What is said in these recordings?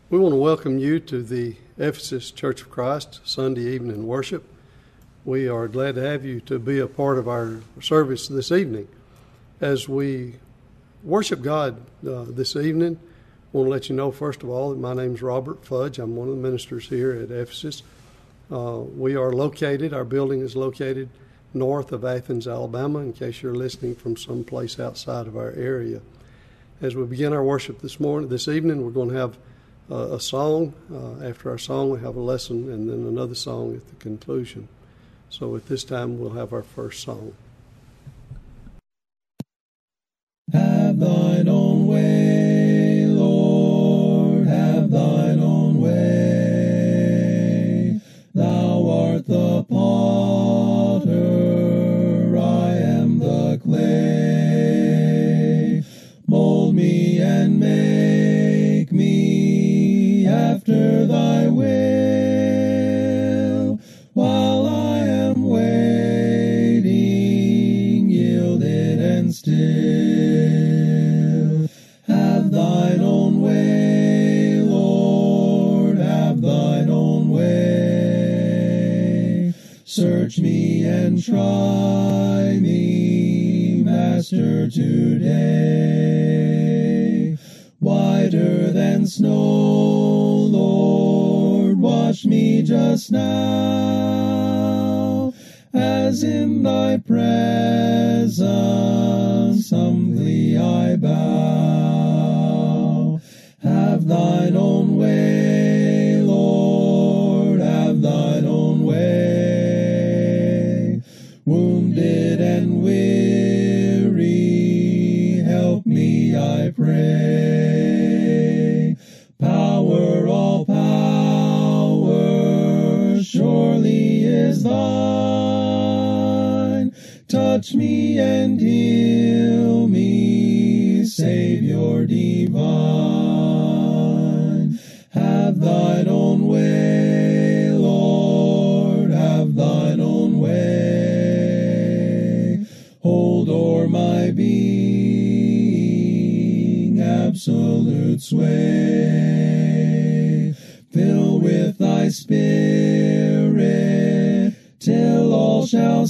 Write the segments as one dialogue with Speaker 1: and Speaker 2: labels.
Speaker 1: We want to welcome you to the Ephesus Church of Christ Sunday evening worship. We are glad to have you to be a part of our service this evening. As we worship God this evening, I want to let you know, first of all, that my name is Robert Fudge. I'm one of the ministers here at Ephesus. Our building is located north of Athens, Alabama, in case you're listening from someplace outside of our area. As we begin our worship this evening, we're going to have a song. After our song, we have a lesson and then another song at the conclusion. So at this time, we'll have our first song.
Speaker 2: Have thine own way, Lord, have thine own way. Thou art the potter, I am the clay. Mold me and make me after thy will, while I am waiting, yielded and still. Have thine own way, Lord, have thine own way. Search me and try me, Master, today. Whiter than snow, Lord, wash me just now, as in thy presence humbly I bow. Have thine own way, Lord, have thine own way. Wounded and weary, help me, I pray. Power, all power, surely is thine. Touch me and heal me, Savior divine. Have thine own way, Lord, have thine own way. Hold o'er my being absolute sway. Fill with thy Spirit till all shall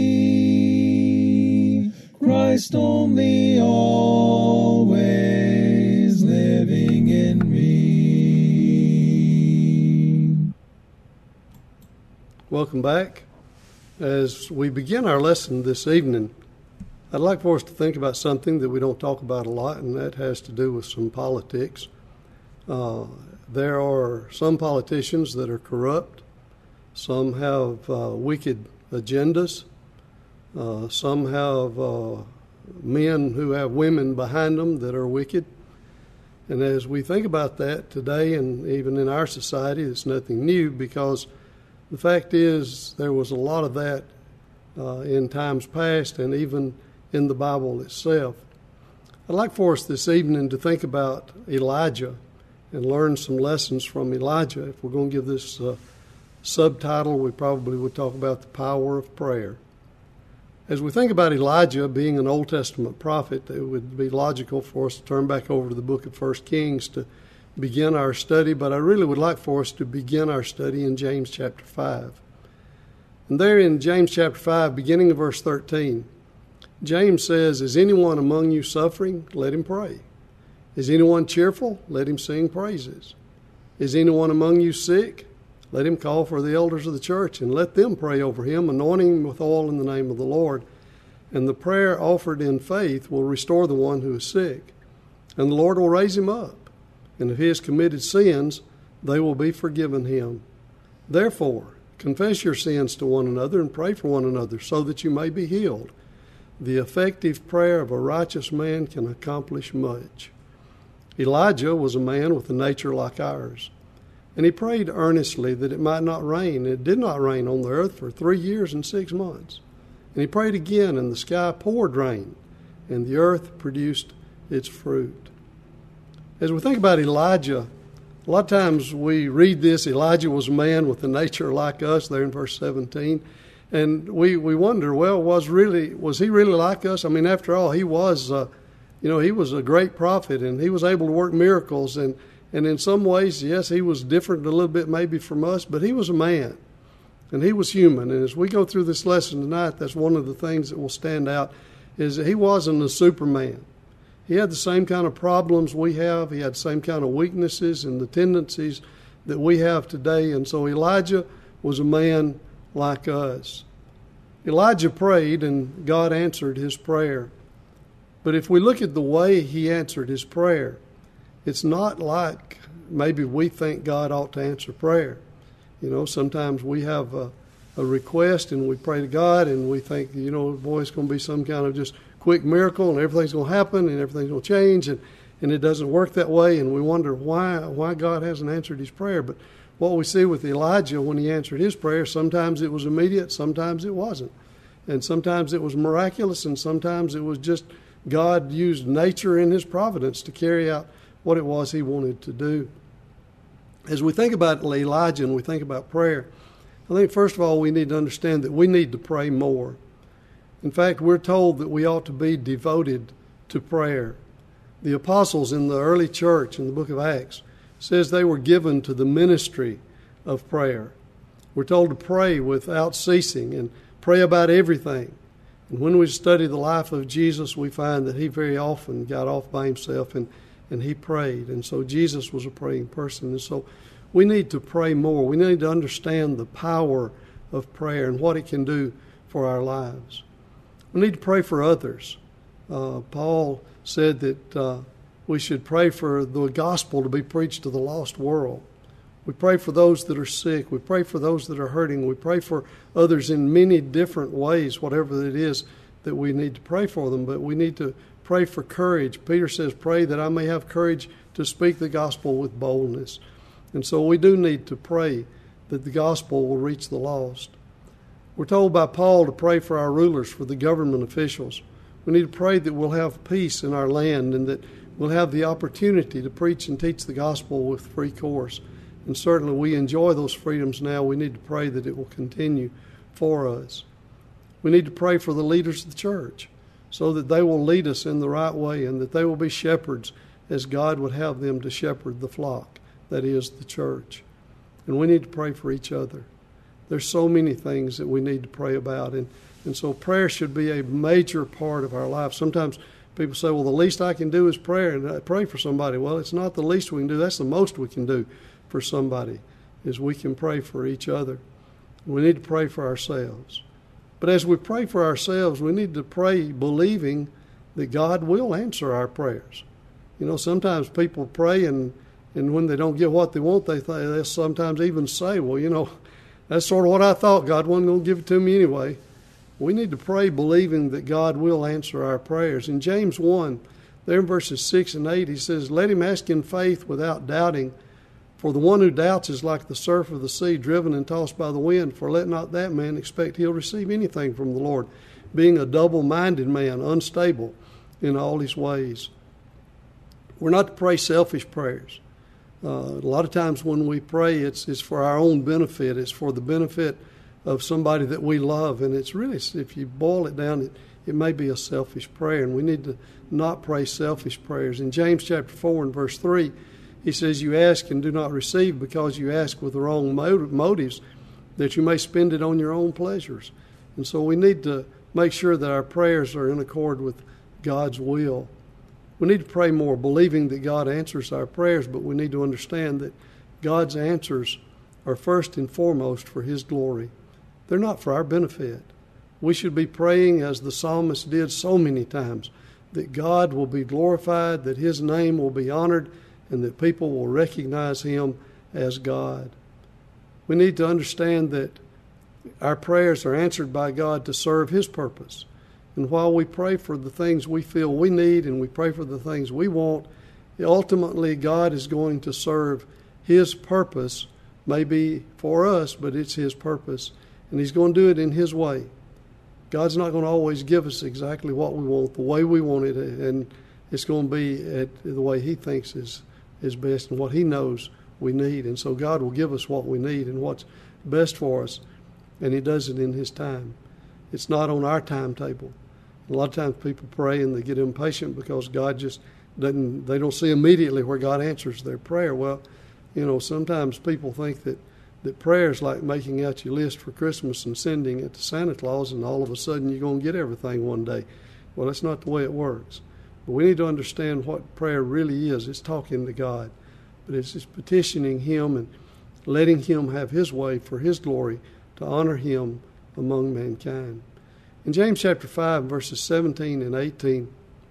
Speaker 2: see Christ only always living in me.
Speaker 1: Welcome back. As we begin our lesson this evening, I'd like for us to think about something that we don't talk about a lot, and that has to do with some politics. There are some politicians that are corrupt. Some have wicked agendas. Some have men who have women behind them that are wicked. And as we think about that today, and even in our society, it's nothing new, because the fact is there was a lot of that in times past and even in the Bible itself. I'd like for us this evening to think about Elijah and learn some lessons from Elijah. If we're going to give this subtitle, we probably would talk about the power of prayer. As we think about Elijah being an Old Testament prophet, it would be logical for us to turn back over to the book of 1 Kings to begin our study, but I really would like for us to begin our study in James chapter 5. And there in James chapter 5, beginning of verse 13, James says, "Is anyone among you suffering? Let him pray. Is anyone cheerful? Let him sing praises. Is anyone among you sick? Let him call for the elders of the church, and let them pray over him, anointing him with oil in the name of the Lord. And the prayer offered in faith will restore the one who is sick, and the Lord will raise him up. And if he has committed sins, they will be forgiven him. Therefore, confess your sins to one another and pray for one another, so that you may be healed. The effective prayer of a righteous man can accomplish much." Elijah was a man with a nature like ours, and he prayed earnestly that it might not rain. It did not rain on the earth for 3 years and 6 months. And he prayed again, and the sky poured rain, and the earth produced its fruit. As we think about Elijah, a lot of times we read this, Elijah was a man with a nature like us, there in verse 17. And we wonder, well, was he really like us? I mean, after all, he was, he was a great prophet, and he was able to work miracles, and And in some ways, yes, he was different a little bit maybe from us, but he was a man, and he was human. And as we go through this lesson tonight, that's one of the things that will stand out, is that he wasn't a Superman. He had the same kind of problems we have. He had the same kind of weaknesses and the tendencies that we have today. And so Elijah was a man like us. Elijah prayed, and God answered his prayer. But if we look at the way he answered his prayer, it's not like maybe we think God ought to answer prayer. You know, sometimes we have a request and we pray to God and we think, you know, boy, it's going to be some kind of just quick miracle and everything's going to happen and everything's going to change, and it doesn't work that way, and we wonder why God hasn't answered his prayer. But what we see with Elijah when he answered his prayer, sometimes it was immediate, sometimes it wasn't. And sometimes it was miraculous, and sometimes it was just God used nature in his providence to carry out what it was he wanted to do. As we think about Elijah and we think about prayer, I think first of all we need to understand that we need to pray more. In fact, we're told that we ought to be devoted to prayer. The apostles in the early church in the book of Acts says they were given to the ministry of prayer. We're told to pray without ceasing and pray about everything. And when we study the life of Jesus, we find that he very often got off by himself and he prayed. And so Jesus was a praying person. And so we need to pray more. We need to understand the power of prayer and what it can do for our lives. We need to pray for others. Paul said that we should pray for the gospel to be preached to the lost world. We pray for those that are sick. We pray for those that are hurting. We pray for others in many different ways, whatever it is that we need to pray for them. But we need to pray for courage. Peter says, pray that I may have courage to speak the gospel with boldness. And so we do need to pray that the gospel will reach the lost. We're told by Paul to pray for our rulers, for the government officials. We need to pray that we'll have peace in our land and that we'll have the opportunity to preach and teach the gospel with free course. And certainly we enjoy those freedoms now. We need to pray that it will continue for us. We need to pray for the leaders of the church so that they will lead us in the right way and that they will be shepherds as God would have them to shepherd the flock, that is, the church. And we need to pray for each other. There's so many things that we need to pray about, and so prayer should be a major part of our life. Sometimes people say, well, the least I can do is pray and pray for somebody. Well, it's not the least we can do. That's the most we can do for somebody, is we can pray for each other. We need to pray for ourselves. But as we pray for ourselves, we need to pray believing that God will answer our prayers. You know, sometimes people pray and when they don't get what they want, they sometimes even say, well, you know, that's sort of what I thought. God wasn't going to give it to me anyway. We need to pray believing that God will answer our prayers. In James 1, there in verses 6 and 8, he says, let him ask in faith without doubting. For the one who doubts is like the surf of the sea, driven and tossed by the wind. For let not that man expect he'll receive anything from the Lord, being a double-minded man, unstable in all his ways. We're not to pray selfish prayers. A lot of times when we pray, it's for our own benefit. It's for the benefit of somebody that we love. And it's really, if you boil it down, it may be a selfish prayer. And we need to not pray selfish prayers. In James chapter 4 and verse 3, he says, you ask and do not receive because you ask with the wrong motives, that you may spend it on your own pleasures. And so we need to make sure that our prayers are in accord with God's will. We need to pray more, believing that God answers our prayers, but we need to understand that God's answers are first and foremost for His glory. They're not for our benefit. We should be praying, as the psalmist did so many times, that God will be glorified, that His name will be honored, and that people will recognize Him as God. We need to understand that our prayers are answered by God to serve His purpose. And while we pray for the things we feel we need and we pray for the things we want, ultimately God is going to serve His purpose, maybe for us, but it's His purpose. And He's going to do it in His way. God's not going to always give us exactly what we want, the way we want it, and it's going to be the way He thinks is best and what He knows we need. And so God will give us what we need and what's best for us, and He does it in His time. It's not on our timetable. A lot of times people pray and they get impatient because God just they don't see immediately where God answers their prayer. Well, sometimes people think that prayer is like making out your list for Christmas and sending it to Santa Claus, and all of a sudden you're going to get everything one day. Well, that's not the way it works. But we need to understand what prayer really is. It's talking to God, but it's just petitioning Him and letting Him have His way for His glory to honor Him among mankind. In James chapter 5, verses 17 and 18,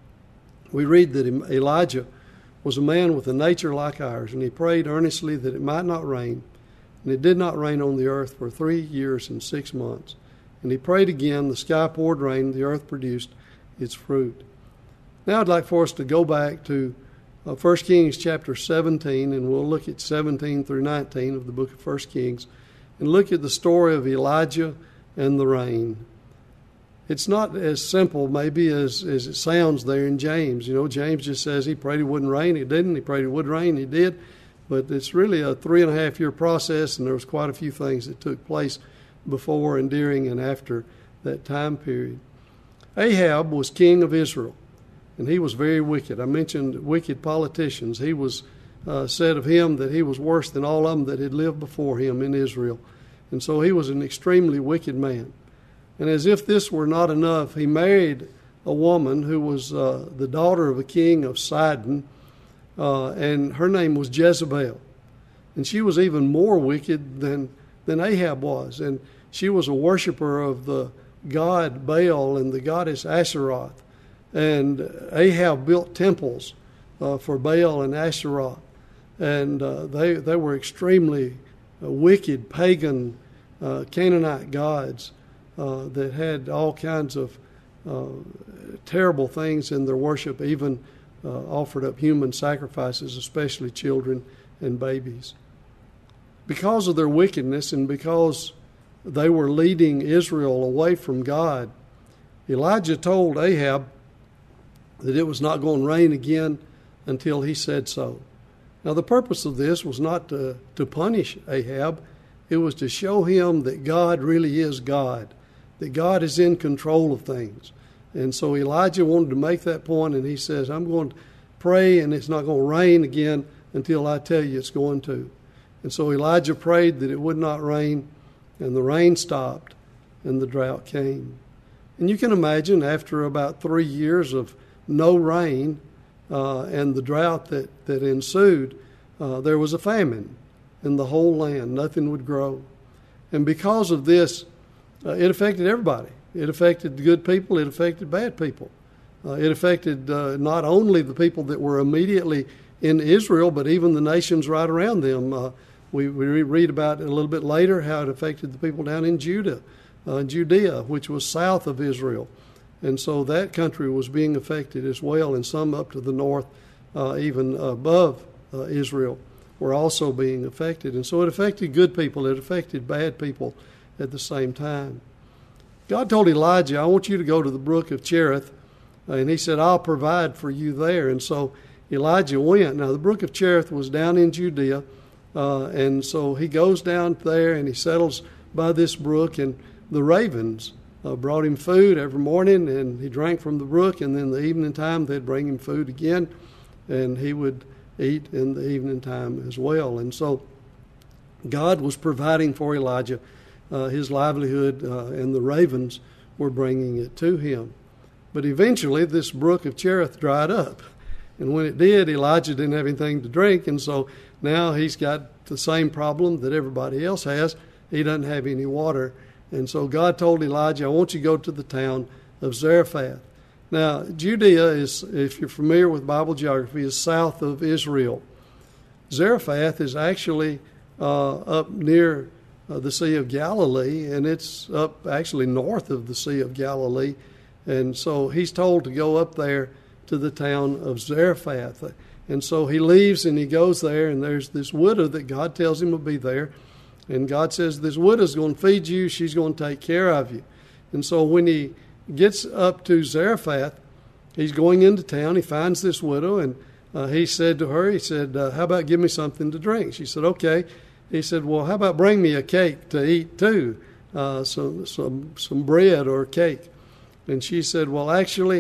Speaker 1: we read that Elijah was a man with a nature like ours, and he prayed earnestly that it might not rain, and it did not rain on the earth for 3 years and 6 months. And he prayed again, the sky poured rain, the earth produced its fruit. Now I'd like for us to go back to 1 Kings chapter 17, and we'll look at 17 through 19 of the book of 1 Kings, and look at the story of Elijah and the rain. It's not as simple maybe as it sounds there in James. James just says he prayed it wouldn't rain. It didn't. He prayed it would rain. It did. But it's really a 3.5-year process, and there was quite a few things that took place before and during and after that time period. Ahab was king of Israel, and he was very wicked. I mentioned wicked politicians. He was said of him that he was worse than all of them that had lived before him in Israel. And so he was an extremely wicked man. And as if this were not enough, he married a woman who was the daughter of a king of Sidon, and her name was Jezebel. And she was even more wicked than Ahab was. And she was a worshiper of the god Baal and the goddess Asheroth. And Ahab built temples for Baal and Asheroth. And they were extremely wicked, pagan, Canaanite gods that had all kinds of terrible things in their worship, even offered up human sacrifices, especially children and babies. Because of their wickedness and because they were leading Israel away from God, Elijah told Ahab that it was not going to rain again until he said so. Now, the purpose of this was not to punish Ahab. It was to show him that God really is God, that God is in control of things. And so Elijah wanted to make that point, and he says, I'm going to pray, and it's not going to rain again until I tell you it's going to. And so Elijah prayed that it would not rain, and the rain stopped, and the drought came. And you can imagine after about 3 years of no rain and the drought that ensued, there was a famine in the whole land. Nothing would grow. And because of this, it affected everybody. It affected good people. It affected bad people. It affected not only the people that were immediately in Israel, but even the nations right around them. We read about it a little bit later how it affected the people down in Judea, which was south of Israel. And so that country was being affected as well, and some up to the north, even above Israel, were also being affected. And so it affected good people. It affected bad people at the same time. God told Elijah, I want you to go to the brook of Cherith, and he said, I'll provide for you there. And so Elijah went. Now, the brook of Cherith was down in Judea, and so he goes down there and he settles by this brook, and the ravens brought him food every morning, and he drank from the brook, and then the evening time they'd bring him food again, and he would eat in the evening time as well. And so God was providing for Elijah his livelihood, and the ravens were bringing it to him. But eventually this brook of Cherith dried up, and when it did, Elijah didn't have anything to drink, and so now he's got the same problem that everybody else has. He doesn't have any water. And so God told Elijah, I want you to go to the town of Zarephath. Now, Judea is, if you're familiar with Bible geography, is south of Israel. Zarephath is actually up near the Sea of Galilee, and it's up actually north of the Sea of Galilee. And so he's told to go up there to the town of Zarephath. And so he leaves and he goes there, and there's this widow that God tells him will be there. And God says, this widow's going to feed you. She's going to take care of you. And so when he gets up to Zarephath, he's going into town. He finds this widow, and he said to her, how about give me something to drink? She said, okay. He said, well, how about bring me a cake to eat too, some bread or cake. And she said, well, actually,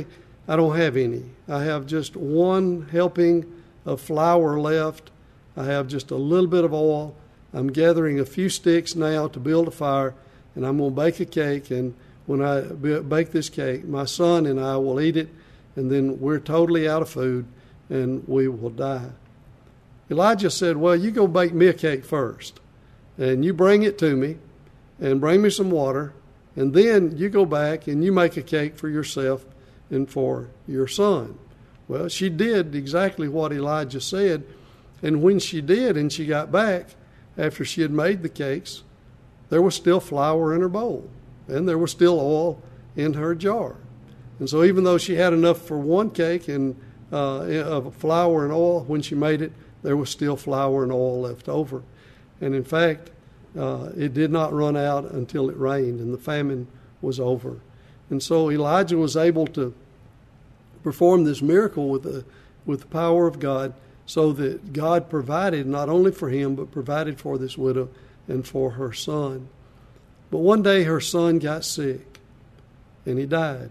Speaker 1: I don't have any. I have just one helping of flour left. I have just a little bit of oil. I'm gathering a few sticks now to build a fire, and I'm going to bake a cake. And when I bake this cake, my son and I will eat it, and then we're totally out of food, and we will die. Elijah said, well, you go bake me a cake first, and you bring it to me, and bring me some water, and then you go back and you make a cake for yourself and for your son. Well, she did exactly what Elijah said, and when she did and she got back, after she had made the cakes, there was still flour in her bowl, and there was still oil in her jar. And so even though she had enough for one cake and of flour and oil, when she made it, there was still flour and oil left over. And in fact, it did not run out until it rained, and the famine was over. And so Elijah was able to perform this miracle with the power of God, so that God provided not only for him, but provided for this widow and for her son. But one day her son got sick, and he died.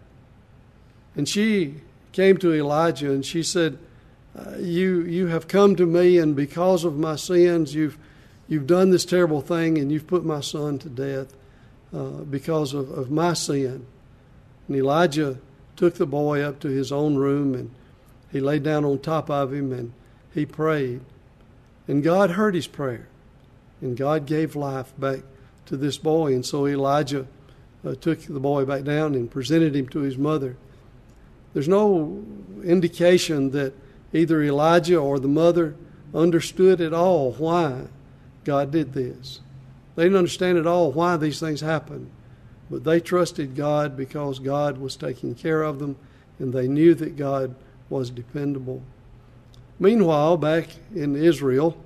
Speaker 1: And she came to Elijah, and she said, you have come to me, and because of my sins, you've done this terrible thing, and you've put my son to death because of my sin. And Elijah took the boy up to his own room, and he laid down on top of him, and he prayed. And God heard his prayer, and God gave life back to this boy. And so Elijah took the boy back down and presented him to his mother. There's no indication that either Elijah or the mother understood at all why God did this. They didn't understand at all why these things happened. But they trusted God because God was taking care of them, and they knew that God was dependable. Meanwhile, back in Israel,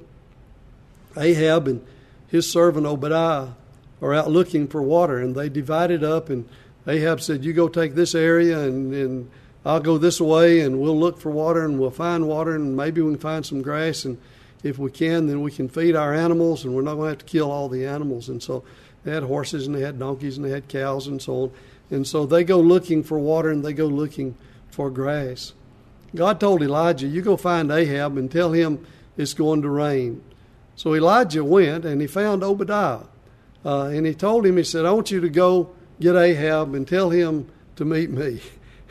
Speaker 1: Ahab and his servant Obadiah are out looking for water, and they divided up, and Ahab said, you go take this area, and I'll go this way, and we'll look for water, and we'll find water, and maybe we can find some grass, and if we can, then we can feed our animals, and we're not going to have to kill all the animals. And so they had horses, and they had donkeys, and they had cows, and so on. And so they go looking for water, and they go looking for grass. God told Elijah, you go find Ahab and tell him it's going to rain. So Elijah went, and he found Obadiah. And he told him, he said, I want you to go get Ahab and tell him to meet me.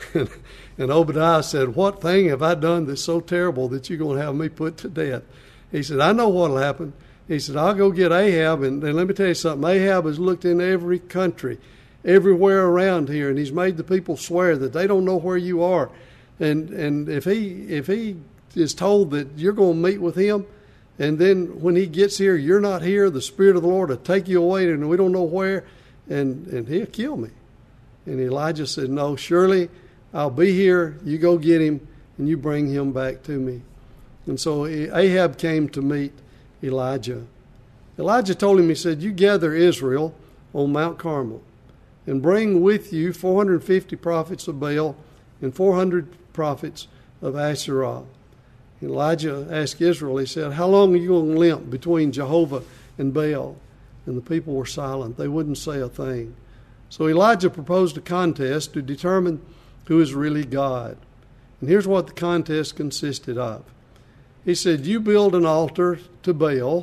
Speaker 1: And Obadiah said, what thing have I done that's so terrible that you're going to have me put to death? He said, I know what will happen. He said, I'll go get Ahab, and let me tell you something. Ahab has looked in every country, everywhere around here, and he's made the people swear that they don't know where you are. And if he is told that you're going to meet with him, and then when he gets here, you're not here, the Spirit of the Lord will take you away, and we don't know where, and he'll kill me. And Elijah said, no, surely I'll be here. You go get him, and you bring him back to me. And so Ahab came to meet Elijah. Elijah told him, he said, you gather Israel on Mount Carmel and bring with you 450 prophets of Baal and 400 prophets of Asherah. Elijah asked Israel, he said, how long are you going to limp between Jehovah and Baal? And the people were silent. They wouldn't say a thing. So Elijah proposed a contest to determine who is really God. And here's what the contest consisted of. He said, you build an altar to Baal,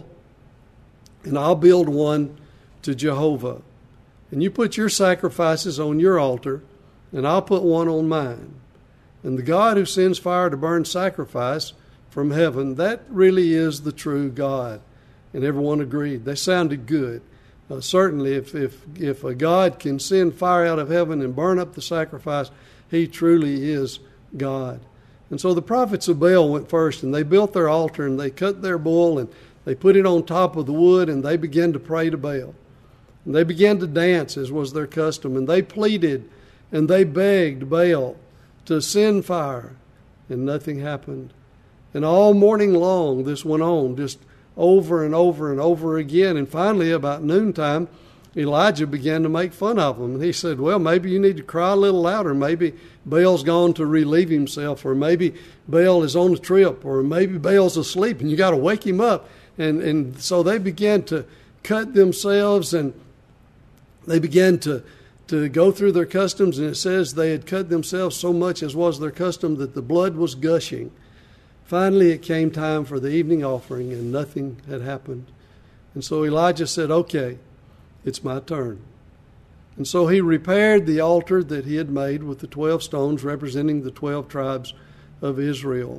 Speaker 1: and I'll build one to Jehovah. And you put your sacrifices on your altar, and I'll put one on mine. And the God who sends fire to burn sacrifice from heaven, that really is the true God. And everyone agreed. They sounded good. Certainly, if a God can send fire out of heaven and burn up the sacrifice, he truly is God. And so the prophets of Baal went first, and they built their altar, and they cut their bull, and they put it on top of the wood, and they began to pray to Baal. And they began to dance, as was their custom, and they pleaded, and they begged Baal to send fire, and nothing happened. And all morning long, this went on, just over and over and over again. And finally, about noontime, Elijah began to make fun of them. And he said, well, maybe you need to cry a little louder. Maybe Baal's gone to relieve himself, or maybe Baal is on a trip, or maybe Baal's asleep, and you got to wake him up. And so they began to cut themselves, and they began to to go through their customs, and it says they had cut themselves so much as was their custom that the blood was gushing. Finally, it came time for the evening offering, and nothing had happened. And so Elijah said, okay, it's my turn. And so he repaired the altar that he had made with the 12 stones representing the 12 tribes of Israel.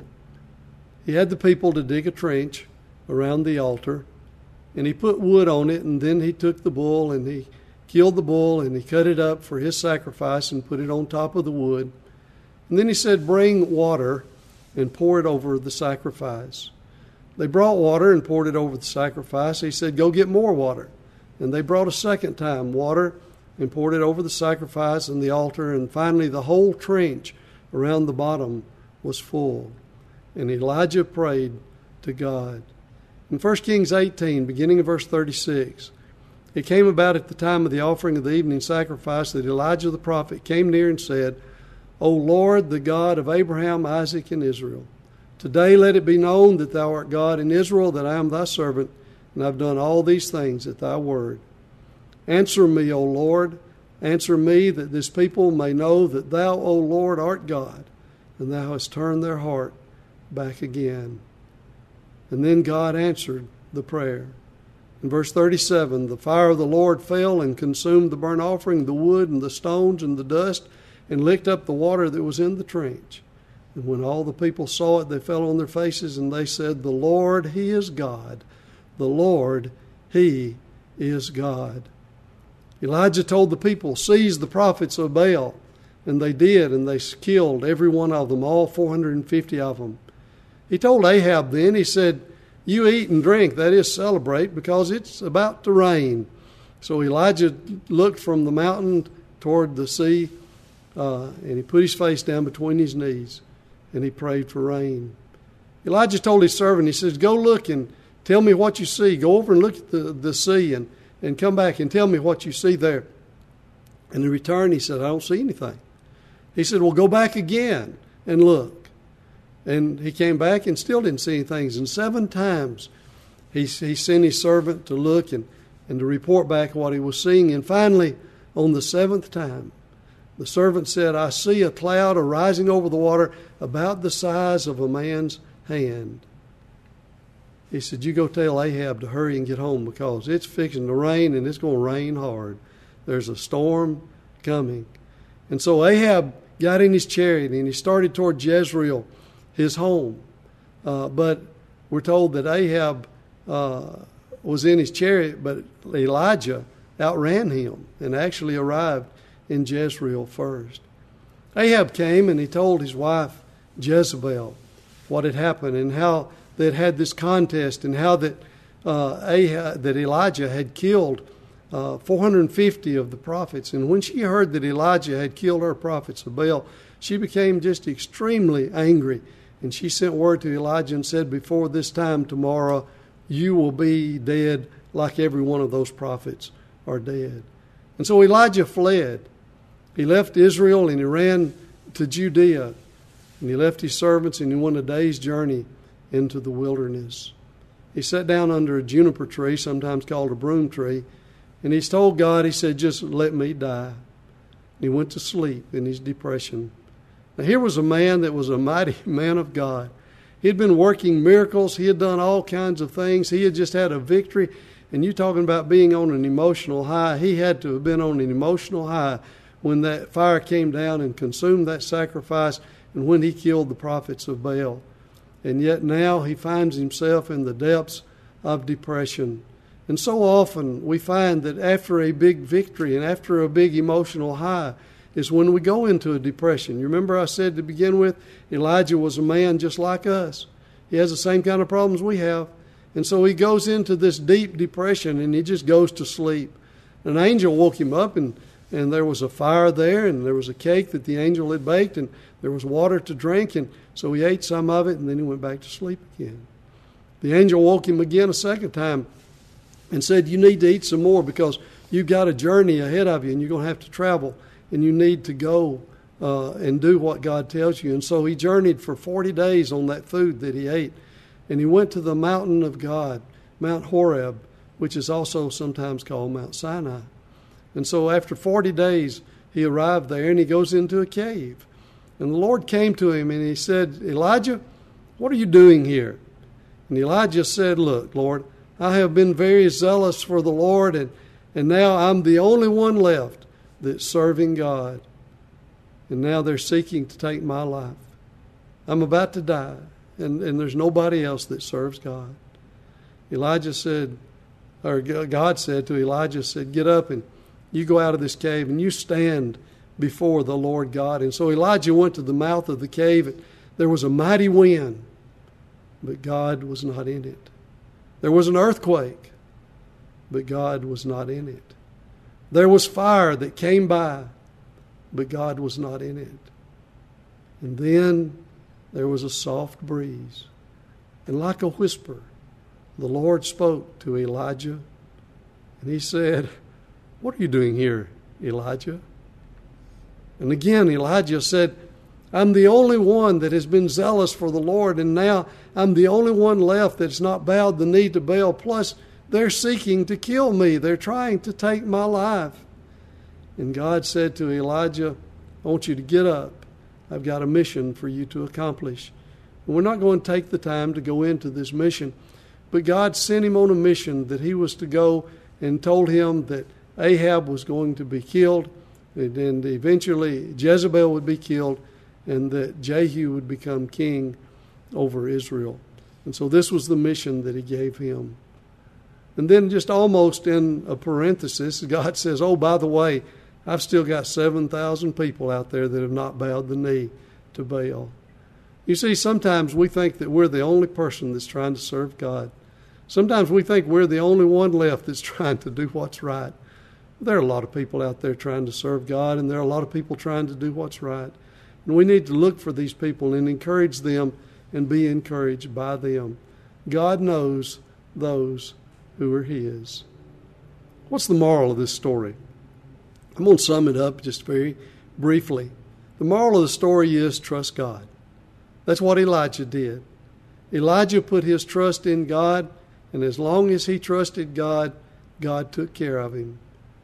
Speaker 1: He had the people to dig a trench around the altar, and he put wood on it, and then he took the bull, and he killed the bull, and he cut it up for his sacrifice and put it on top of the wood. And then he said, bring water and pour it over the sacrifice. They brought water and poured it over the sacrifice. He said, go get more water. And they brought a second time water and poured it over the sacrifice and the altar. And finally, the whole trench around the bottom was full. And Elijah prayed to God. In 1 Kings 18, beginning of verse 36, it came about at the time of the offering of the evening sacrifice that Elijah the prophet came near and said, O Lord, the God of Abraham, Isaac, and Israel, today let it be known that thou art God in Israel, that I am thy servant, and I've done all these things at thy word. Answer me, O Lord, answer me, that this people may know that thou, O Lord, art God, and thou hast turned their heart back again. And then God answered the prayer. In verse 37, the fire of the Lord fell and consumed the burnt offering, the wood and the stones and the dust, and licked up the water that was in the trench. And when all the people saw it, they fell on their faces, and they said, the Lord, He is God. The Lord, He is God. Elijah told the people, seize the prophets of Baal. And they did, and they killed every one of them, all 450 of them. He told Ahab then, he said, you eat and drink, that is, celebrate, because it's about to rain. So Elijah looked from the mountain toward the sea, and he put his face down between his knees, and he prayed for rain. Elijah told his servant, he says, go look and tell me what you see. Go over and look at the sea and come back and tell me what you see there. And in return, he said, I don't see anything. He said, well, go back again and look. And he came back and still didn't see anything. And 7 times he sent his servant to look and to report back what he was seeing. And finally, on the 7th time, the servant said, I see a cloud arising over the water about the size of a man's hand. He said, you go tell Ahab to hurry and get home, because it's fixing to rain, and it's going to rain hard. There's a storm coming. And so Ahab got in his chariot and he started toward Jezreel, his home. But we're told that Ahab was in his chariot, but Elijah outran him and actually arrived in Jezreel first. Ahab came and he told his wife Jezebel what had happened and how they had this contest, and how that Elijah had killed 450 of the prophets. And when she heard that Elijah had killed her prophets of Baal, she became just extremely angry. And she sent word to Elijah and said, before this time tomorrow, you will be dead like every one of those prophets are dead. And so Elijah fled. He left Israel and he ran to Judea. And he left his servants and he went a day's journey into the wilderness. He sat down under a juniper tree, sometimes called a broom tree, and he's told God, he said, just let me die. And he went to sleep in his depression. Now here was a man that was a mighty man of God. He had been working miracles. He had done all kinds of things. He had just had a victory. And you talking about being on an emotional high, he had to have been on an emotional high when that fire came down and consumed that sacrifice and when he killed the prophets of Baal. And yet now he finds himself in the depths of depression. And so often we find that after a big victory and after a big emotional high is when we go into a depression. You remember I said to begin with, Elijah was a man just like us. He has the same kind of problems we have. And so he goes into this deep depression and he just goes to sleep. An angel woke him up, and there was a fire there, and there was a cake that the angel had baked, and there was water to drink, and so he ate some of it, and then he went back to sleep again. The angel woke him again a second time and said, you need to eat some more, because you've got a journey ahead of you, and you're going to have to travel, and you need to go and do what God tells you. And so he journeyed for 40 days on that food that he ate, and he went to the mountain of God, Mount Horeb, which is also sometimes called Mount Sinai. And so after 40 days, he arrived there and he goes into a cave. And the Lord came to him and he said, Elijah, what are you doing here? And Elijah said, look, Lord, I have been very zealous for the Lord, and now I'm the only one left that's serving God. And now they're seeking to take my life. I'm about to die, and there's nobody else that serves God. Elijah said, or God said to Elijah, said, get up and you go out of this cave and you stand before the Lord God. And so Elijah went to the mouth of the cave, and there was a mighty wind, but God was not in it. There was an earthquake, but God was not in it. There was fire that came by, but God was not in it. And then there was a soft breeze, and like a whisper, the Lord spoke to Elijah, and he said, what are you doing here, Elijah? And again, Elijah said, I'm the only one that has been zealous for the Lord, and now I'm the only one left that's not bowed the knee to Baal. Plus, they're seeking to kill me. They're trying to take my life. And God said to Elijah, I want you to get up. I've got a mission for you to accomplish. And we're not going to take the time to go into this mission, but God sent him on a mission that he was to go, and told him that Ahab was going to be killed, and eventually Jezebel would be killed, and that Jehu would become king over Israel. And so this was the mission that he gave him. And then just almost in a parenthesis, God says, oh, by the way, I've still got 7,000 people out there that have not bowed the knee to Baal. You see, sometimes we think that we're the only person that's trying to serve God. Sometimes we think we're the only one left that's trying to do what's right. There are a lot of people out there trying to serve God, and there are a lot of people trying to do what's right. And we need to look for these people and encourage them and be encouraged by them. God knows those who are his. What's the moral of this story? I'm going to sum it up just very briefly. The moral of the story is trust God. That's what Elijah did. Elijah put his trust in God, and as long as he trusted God, God took care of him.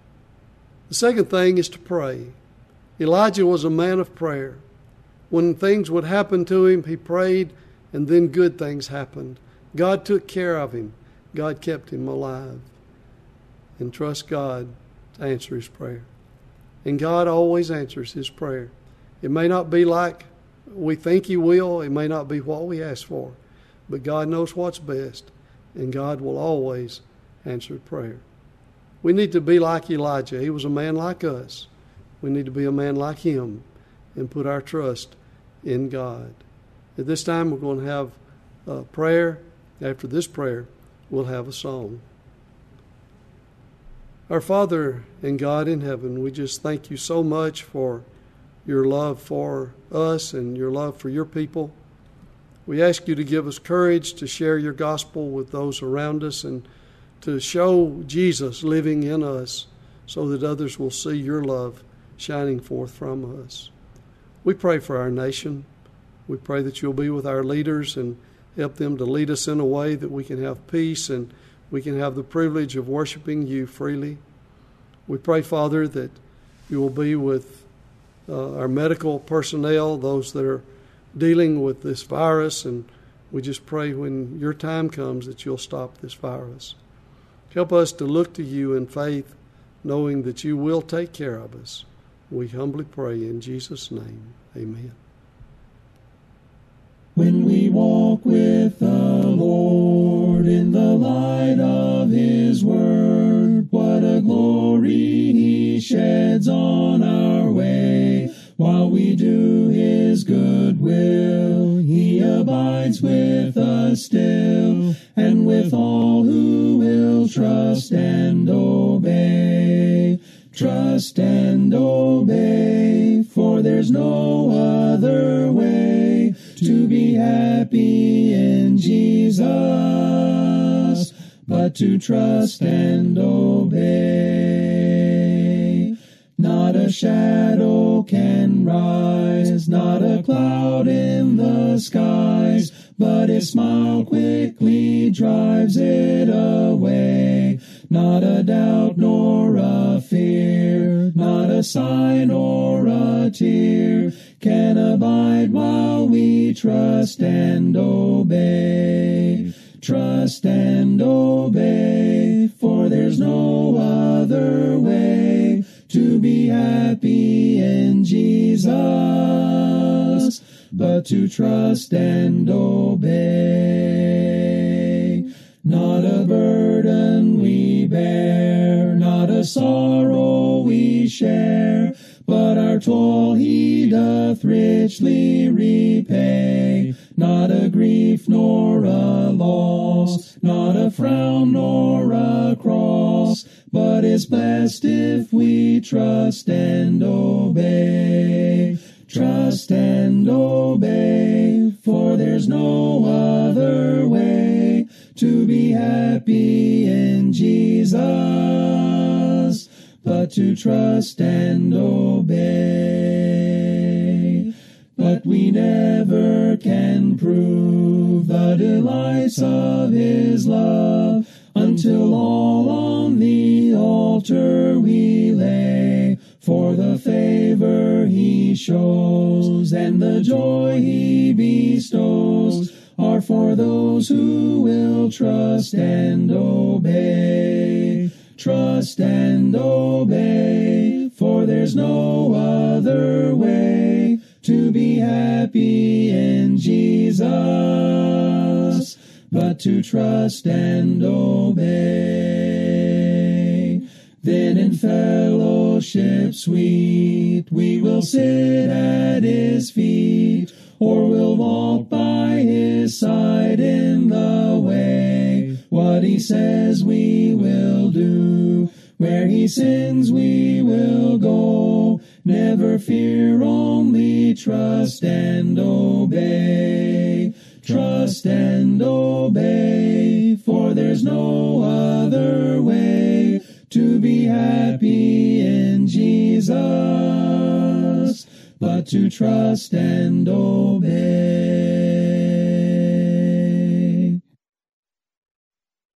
Speaker 1: The second thing is to pray. Elijah was a man of prayer. When things would happen to him, he prayed, and then good things happened. God took care of him. God kept him alive. And trust God to answer his prayer. And God always answers his prayer. It may not be like we think he will. It may not be what we ask for. But God knows what's best. And God will always answer prayer. We need to be like Elijah. He was a man like us. We need to be a man like him and put our trust in God. At this time, we're going to have a prayer. After this prayer, we'll have a song. Our Father and God in heaven, we just thank you so much for your love for us and your love for your people. We ask you to give us courage to share your gospel with those around us and to show Jesus living in us so that others will see your love shining forth from us. We pray for our nation. We pray that you'll be with our leaders and help them to lead us in a way that we can have peace and we can have the privilege of worshiping you freely. We pray, Father, that you will be with our medical personnel, those that are dealing with this virus, and we just pray when your time comes that you'll stop this virus. Help us to look to you in faith, knowing that you will take care of us. We humbly pray in Jesus' name. Amen.
Speaker 2: When we walk with the Lord in the light of his word, what a glory he sheds on our way. While we do his good will, he abides with us still, and with all who will trust and obey. Trust and obey, for there's no other way to be happy in Jesus, but to trust and obey. Not a shadow can rise, not a cloud in the skies, but his smile quickly drives it away. not a doubt nor a fear, not a sigh nor a tear, can abide while we trust and obey. Trust and obey, for there's no other way to be happy in Jesus, but to trust and obey. Not a burden we bear, not a sorrow we share, but our toil he doth richly repay. Not a grief nor a loss, not a frown nor a cross, but is blessed if we trust and obey. Trust and obey, for there's no other way to be happy in Jesus, but to trust and obey. But we never can prove the delights of his love until all on the altar we lay, for the favor he shows and the joy he bestows are for those who will trust and obey. Trust and obey, for there's no other way to be happy in Jesus, but to trust and obey. Then in fellowship sweet we will sit at his feet, or will walk by his side in the way. What he says we will do, where he sends we will go. Never fear, only trust and obey. Trust and obey, for there's no other way to be happy in Jesus, but to trust and obey.